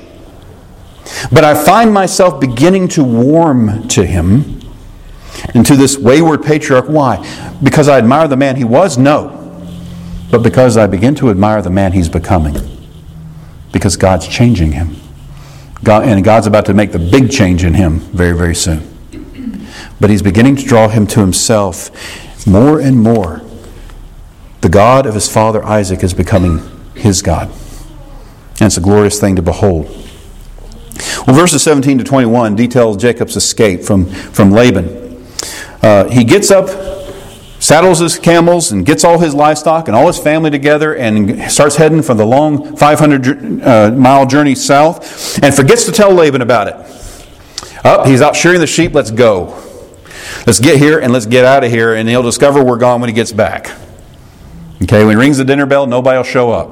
But I find myself beginning to warm to him and to this wayward patriarch. Why? Because I admire the man he was? No. But because I begin to admire the man he's becoming. Because God's changing him. God, and God's about to make the big change in him very, very soon. But he's beginning to draw him to himself more and more. The God of his father Isaac is becoming his God. And it's a glorious thing to behold. Well, verses seventeen to twenty-one details Jacob's escape from, from Laban. Uh, he gets up, saddles his camels, and gets all his livestock and all his family together and starts heading for the long five hundred mile journey south and forgets to tell Laban about it. Up, oh, he's out shearing the sheep. Let's go. Let's get here and let's get out of here, and he'll discover we're gone when he gets back. Okay, when he rings the dinner bell, nobody will show up.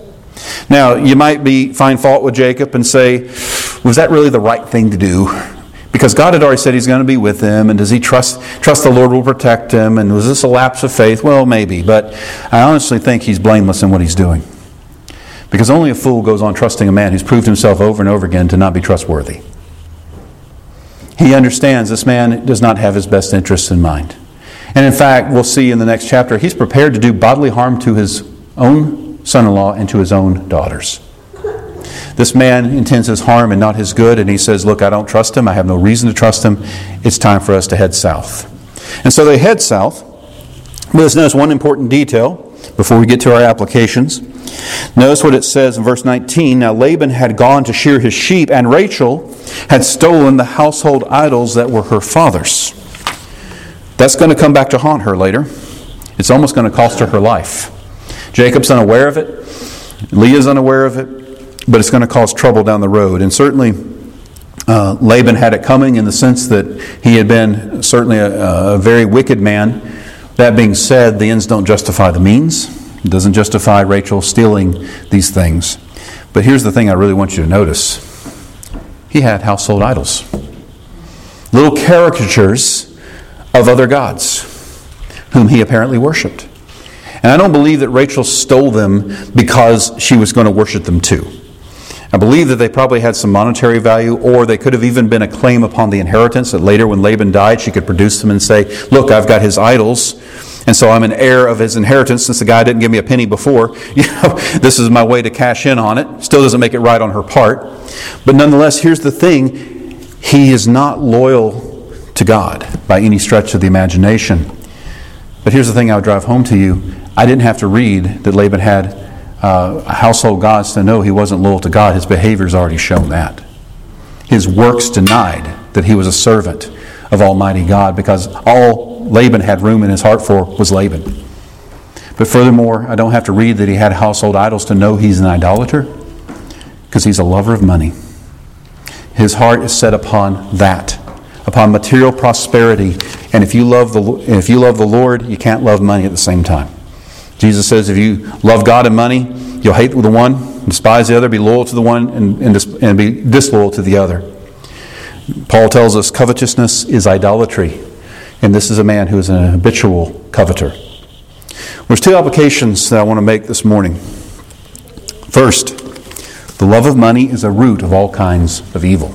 Now, you might be find fault with Jacob and say, was that really the right thing to do? Because God had already said he's going to be with him, and does he trust trust the Lord will protect him? And was this a lapse of faith? Well, maybe, but I honestly think he's blameless in what he's doing. Because only a fool goes on trusting a man who's proved himself over and over again to not be trustworthy. He understands this man does not have his best interests in mind. And in fact, we'll see in the next chapter, he's prepared to do bodily harm to his own son-in-law and to his own daughters. This man intends his harm and not his good, and he says, look, I don't trust him. I have no reason to trust him. It's time for us to head south. And so they head south. But let's notice one important detail before we get to our applications. Notice what it says in verse nineteen. Now Laban had gone to shear his sheep, and Rachel had stolen the household idols that were her father's. That's going to come back to haunt her later. It's almost going to cost her her life. Jacob's unaware of it. Leah's unaware of it. But it's going to cause trouble down the road. And certainly uh, Laban had it coming in the sense that he had been certainly a, a very wicked man. That being said, the ends don't justify the means. It doesn't justify Rachel stealing these things. But here's the thing I really want you to notice. He had household idols. little caricatures of other gods, whom he apparently worshipped. And I don't believe that Rachel stole them because she was going to worship them too. I believe that they probably had some monetary value, or they could have even been a claim upon the inheritance, that later when Laban died, she could produce them and say, look, I've got his idols, and so I'm an heir of his inheritance since the guy didn't give me a penny before. You know, this is my way to cash in on it. Still doesn't make it right on her part. But nonetheless, here's the thing. He is not loyal to God by any stretch of the imagination. But here's the thing I would drive home to you. I didn't have to read that Laban had uh, household gods to know he wasn't loyal to God. His behavior's already shown that. His works denied that he was a servant of Almighty God, because all Laban had room in his heart for was Laban. But furthermore, I don't have to read that he had household idols to know he's an idolater, because he's a lover of money. His heart is set upon that, upon material prosperity. And if you love the if you love the Lord, you can't love money at the same time. Jesus says if you love God and money, you'll hate the one, despise the other, be loyal to the one, and, and, dis, and be disloyal to the other. Paul tells us covetousness is idolatry. And this is a man who is an habitual coveter. There's two applications that I want to make this morning. First, the love of money is a root of all kinds of evil.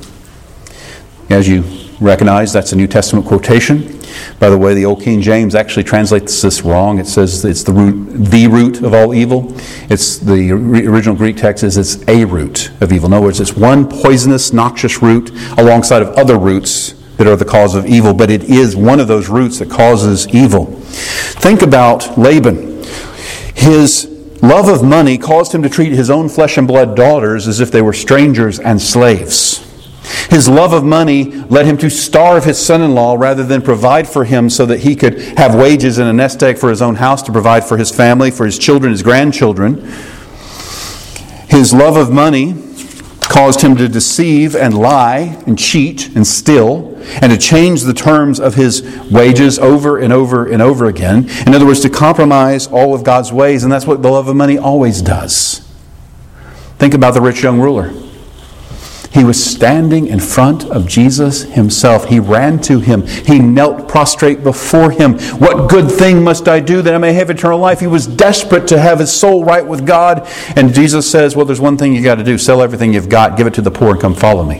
As you recognize, that's a New Testament quotation. By the way, the Old King James actually translates this wrong. It says it's the root, the root of all evil. It's the original Greek text is it's a root of evil. In other words, it's one poisonous, noxious root alongside of other roots that are the cause of evil, but it is one of those roots that causes evil. Think about Laban. His love of money caused him to treat his own flesh and blood daughters as if they were strangers and slaves. His love of money led him to starve his son-in-law rather than provide for him so that he could have wages and a nest egg for his own house to provide for his family, for his children, his grandchildren. His love of money caused him to deceive and lie and cheat and steal, and to change the terms of his wages over and over and over again. In other words, to compromise all of God's ways, and that's what the love of money always does. Think about the rich young ruler. He was standing in front of Jesus himself. He ran to him. He knelt prostrate before him. What good thing must I do that I may have eternal life? He was desperate to have his soul right with God. And Jesus says, well, there's one thing you got to do. Sell everything you've got, give it to the poor, and come follow me.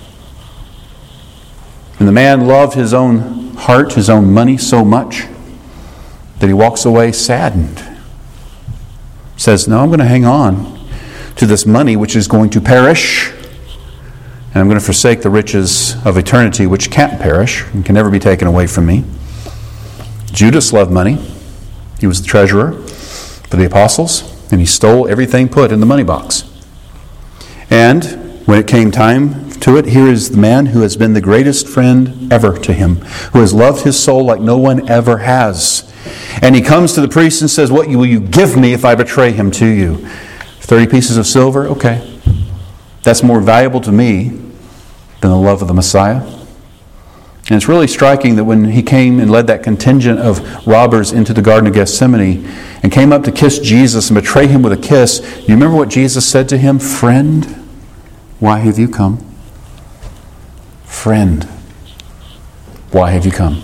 And the man loved his own heart, his own money so much that he walks away saddened. Says, no, I'm going to hang on to this money which is going to perish. And I'm going to forsake the riches of eternity, which can't perish and can never be taken away from me. Judas loved money. He was the treasurer for the apostles, and he stole everything put in the money box. And when it came time to it, here is the man who has been the greatest friend ever to him, who has loved his soul like no one ever has. And he comes to the priest and says, what will you give me if I betray him to you? thirty pieces of silver? Okay. That's more valuable to me than the love of the Messiah. And it's really striking that when he came and led that contingent of robbers into the Garden of Gethsemane and came up to kiss Jesus and betray him with a kiss, you remember what Jesus said to him? Friend, why have you come? Friend, why have you come?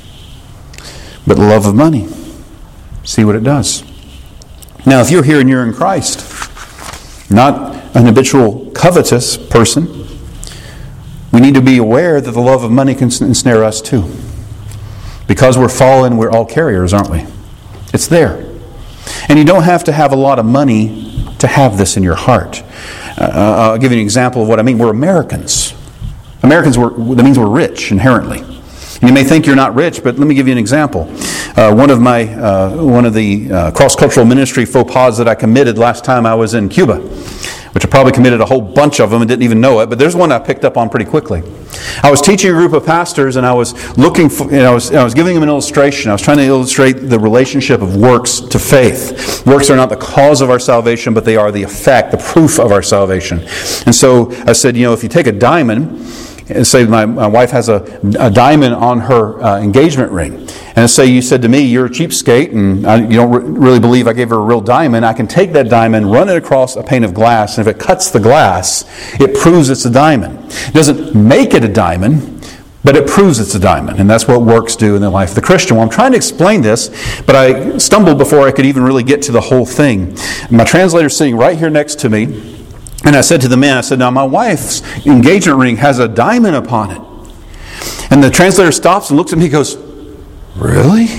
But the love of money, see what it does. Now, if you're here and you're in Christ, not an habitual covetous person, we need to be aware that the love of money can ensnare us too. Because we're fallen, we're all carriers, aren't we? It's there. And you don't have to have a lot of money to have this in your heart. Uh, I'll give you an example of what I mean. We're Americans. Americans, were, that means we're rich inherently. And you may think you're not rich, but let me give you an example. Uh, one of my uh, one of the uh, cross-cultural ministry faux pas that I committed last time I was in Cuba, which I probably committed a whole bunch of them and didn't even know it, but there's one I picked up on pretty quickly. I was teaching a group of pastors, and I was looking for, you know, I was, I was giving them an illustration. I was trying to illustrate the relationship of works to faith. Works are not the cause of our salvation, but they are the effect, the proof of our salvation. And so I said, you know, if you take a diamond, and say my, my wife has a, a diamond on her uh, engagement ring, and say you said to me, you're a cheapskate, and I, you don't re- really believe I gave her a real diamond, I can take that diamond, run it across a pane of glass, and if it cuts the glass, it proves it's a diamond. It doesn't make it a diamond, but it proves it's a diamond, and that's what works do in the life of the Christian. Well, I'm trying to explain this, but I stumbled before I could even really get to the whole thing. My translator's sitting right here next to me, and I said to the man, I said, now my wife's engagement ring has a diamond upon it. And the translator stops and looks at me and goes, really?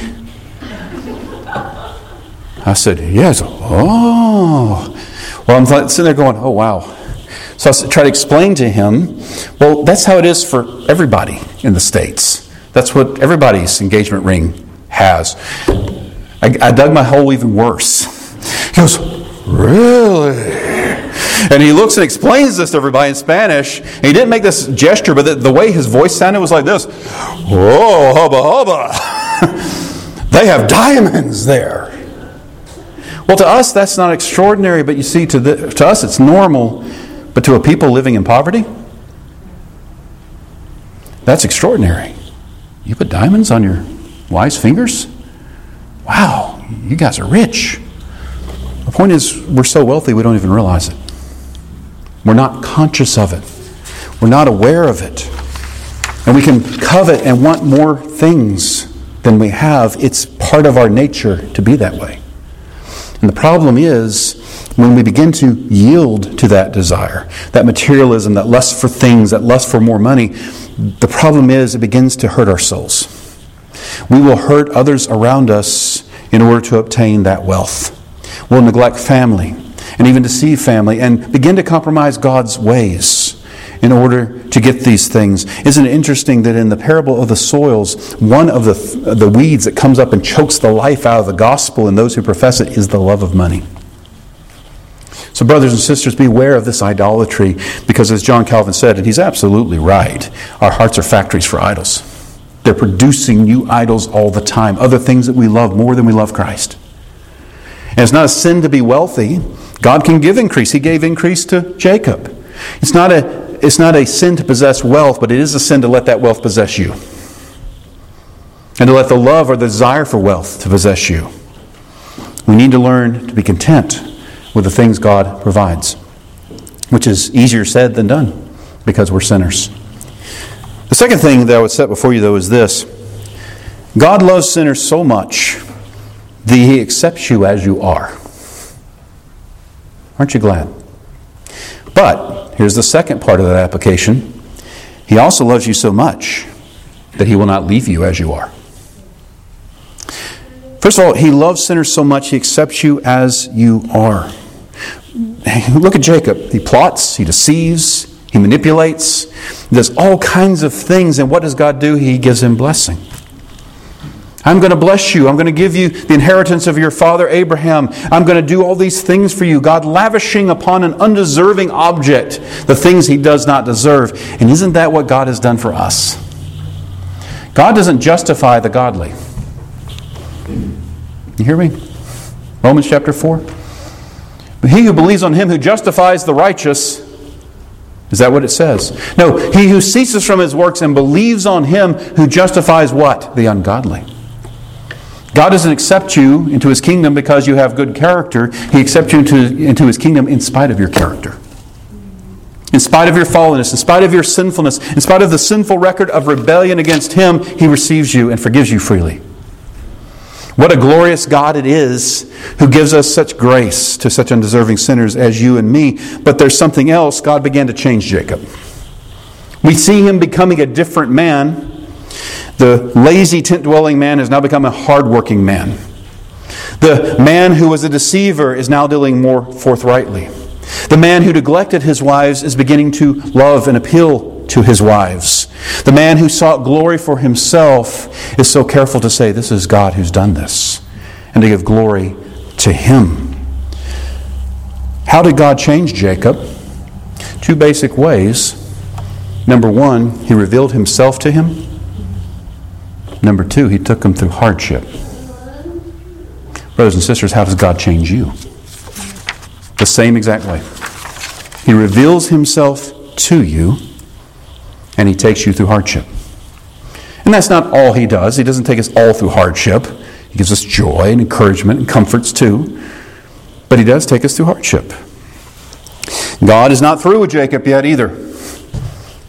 I said, yes. Oh. Well, I'm sitting there going, oh, wow. So I tried to explain to him, well, that's how it is for everybody in the States. That's what everybody's engagement ring has. I, I dug my hole even worse. He goes, really? And he looks and explains this to everybody in Spanish. And he didn't make this gesture, but the, the way his voice sounded was like this. Whoa, hubba, hubba. They have diamonds there. Well, to us, that's not extraordinary, but you see, to, the, to us, it's normal. But to a people living in poverty, that's extraordinary. You put diamonds on your wife's fingers? Wow, you guys are rich. The point is, we're so wealthy we don't even realize it. We're not conscious of it. We're not aware of it. And we can covet and want more things than we have. It's part of our nature to be that way. And the problem is, when we begin to yield to that desire, that materialism, that lust for things, that lust for more money, the problem is it begins to hurt our souls. We will hurt others around us in order to obtain that wealth. We'll neglect family and even deceive family and begin to compromise God's ways in order to get these things. Isn't it interesting that in the parable of the soils, one of the, the weeds that comes up and chokes the life out of the gospel and those who profess it is the love of money? So brothers and sisters, beware of this idolatry, because as John Calvin said, and he's absolutely right, our hearts are factories for idols. They're producing new idols all the time, other things that we love more than we love Christ. And it's not a sin to be wealthy. God can give increase. He gave increase to Jacob. It's not a, it's not a sin to possess wealth, but it is a sin to let that wealth possess you. And to let the love or the desire for wealth to possess you. We need to learn to be content with the things God provides, which is easier said than done because we're sinners. The second thing that I would set before you, though, is this. God loves sinners so much that He accepts you as you are. Aren't you glad? But here's the second part of that application. He also loves you so much that He will not leave you as you are. First of all, He loves sinners so much He accepts you as you are. Look at Jacob. He plots, he deceives, he manipulates, he does all kinds of things. And what does God do? He gives him blessing. I'm going to bless you. I'm going to give you the inheritance of your father Abraham. I'm going to do all these things for you. God lavishing upon an undeserving object the things he does not deserve. And isn't that what God has done for us? God doesn't justify the godly. You hear me? Romans chapter four. But he who believes on Him who justifies the righteous, is that what it says? No, he who ceases from his works and believes on Him who justifies what? The ungodly. God doesn't accept you into His kingdom because you have good character. He accepts you into, into His kingdom in spite of your character. In spite of your fallenness, in spite of your sinfulness, in spite of the sinful record of rebellion against Him, He receives you and forgives you freely. What a glorious God it is who gives us such grace to such undeserving sinners as you and me. But there's something else. God began to change Jacob. We see him becoming a different man. The lazy tent-dwelling man has now become a hard-working man. The man who was a deceiver is now dealing more forthrightly. The man who neglected his wives is beginning to love and appeal to his wives. The man who sought glory for himself is so careful to say, this is God who's done this, and to give glory to Him. How did God change Jacob? Two basic ways. Number one, He revealed Himself to him. Number two, He took him through hardship. Brothers and sisters, how does God change you? The same exact way. He reveals Himself to you, and He takes you through hardship. And that's not all He does. He doesn't take us all through hardship. He gives us joy and encouragement and comforts too. But He does take us through hardship. God is not through with Jacob yet either.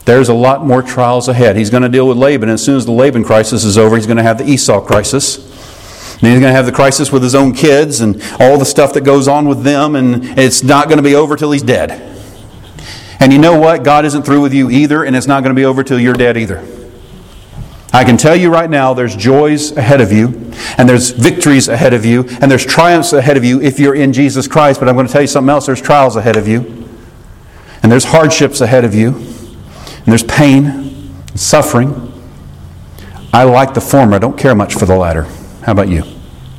there's a lot more trials ahead. He's going to deal with Laban, and as soon as the Laban crisis is over, he's going to have the Esau crisis. And he's going to have the crisis with his own kids and all the stuff that goes on with them, and it's not going to be over till he's dead. And you know what? God isn't through with you either, and it's not going to be over till you're dead either. I can tell you right now, there's joys ahead of you, and there's victories ahead of you, and there's triumphs ahead of you if you're in Jesus Christ. But I'm going to tell you something else. There's trials ahead of you, and there's hardships ahead of you, and there's pain and suffering. I like the former. I don't care much for the latter. How about you?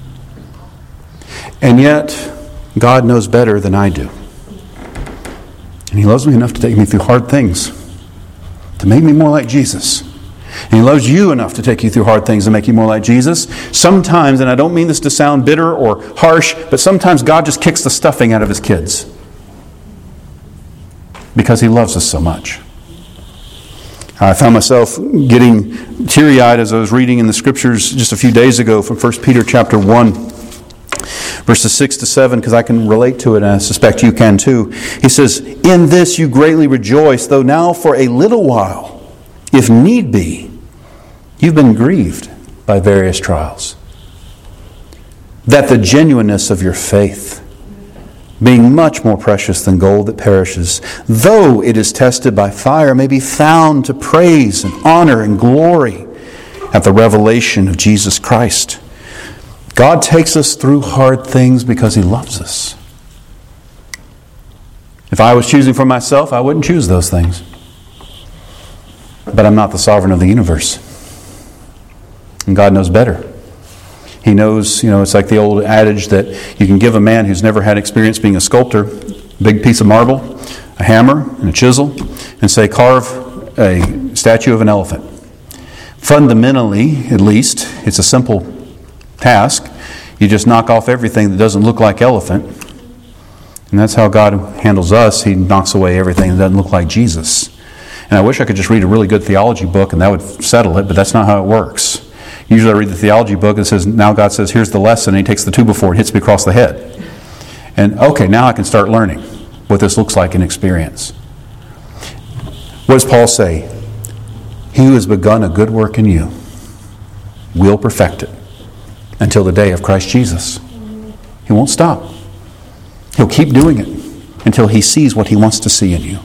And yet, God knows better than I do. And He loves me enough to take me through hard things, to make me more like Jesus. And He loves you enough to take you through hard things and make you more like Jesus. Sometimes, and I don't mean this to sound bitter or harsh, but sometimes God just kicks the stuffing out of His kids because He loves us so much. I found myself getting teary-eyed as I was reading in the Scriptures just a few days ago from First Peter chapter one, verses six to seven, because I can relate to it, and I suspect you can too. He says, "In this you greatly rejoice, though now for a little while, if need be, you've been grieved by various trials, that the genuineness of your faith, being much more precious than gold that perishes, though it is tested by fire, may be found to praise and honor and glory at the revelation of Jesus Christ." God takes us through hard things because He loves us. If I was choosing for myself, I wouldn't choose those things. But I'm not the sovereign of the universe. And God knows better. He knows, you know, it's like the old adage that you can give a man who's never had experience being a sculptor a big piece of marble, a hammer, and a chisel, and say, carve a statue of an elephant. Fundamentally, at least, it's a simple task. You just knock off everything that doesn't look like elephant. And that's how God handles us. He knocks away everything that doesn't look like Jesus. And I wish I could just read a really good theology book and that would settle it, but that's not how it works. Usually I read the theology book and it says, now God says, here's the lesson, and He takes the two before and hits me across the head. And okay, now I can start learning what this looks like in experience. What does Paul say? He who has begun a good work in you will perfect it until the day of Christ Jesus. He won't stop. He'll keep doing it until He sees what He wants to see in you.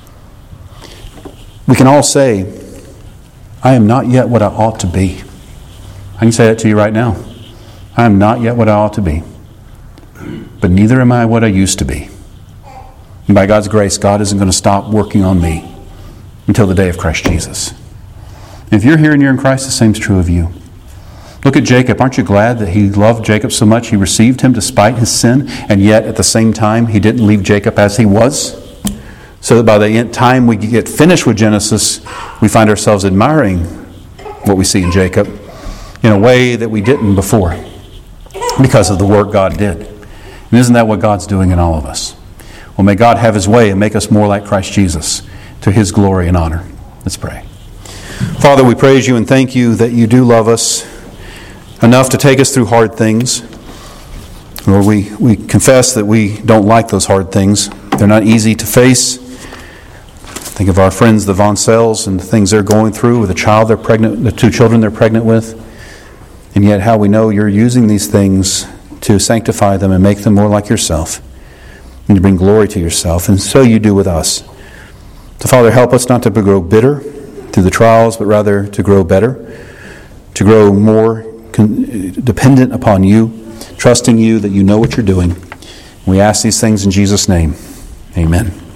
We can all say, I am not yet what I ought to be. I can say that to you right now. I am not yet what I ought to be. But neither am I what I used to be. And by God's grace, God isn't going to stop working on me until the day of Christ Jesus. And if you're here and you're in Christ, the same is true of you. Look at Jacob. Aren't you glad that He loved Jacob so much? He received him despite his sin, and yet at the same time, He didn't leave Jacob as he was. So that by the time we get finished with Genesis, we find ourselves admiring what we see in Jacob in a way that we didn't before because of the work God did. And isn't that what God's doing in all of us? Well, may God have His way and make us more like Christ Jesus to His glory and honor. Let's pray. Father, we praise You and thank You that You do love us enough to take us through hard things. Lord, we, we confess that we don't like those hard things. They're not easy to face. Think of our friends, the Von Sells, and the things they're going through with a child they're pregnant, the two children they're pregnant with. And yet how we know You're using these things to sanctify them and make them more like Yourself and to bring glory to Yourself. And so You do with us. So Father, help us not to grow bitter through the trials, but rather to grow better, to grow more con- dependent upon You, trusting You that You know what You're doing. We ask these things in Jesus' name. Amen.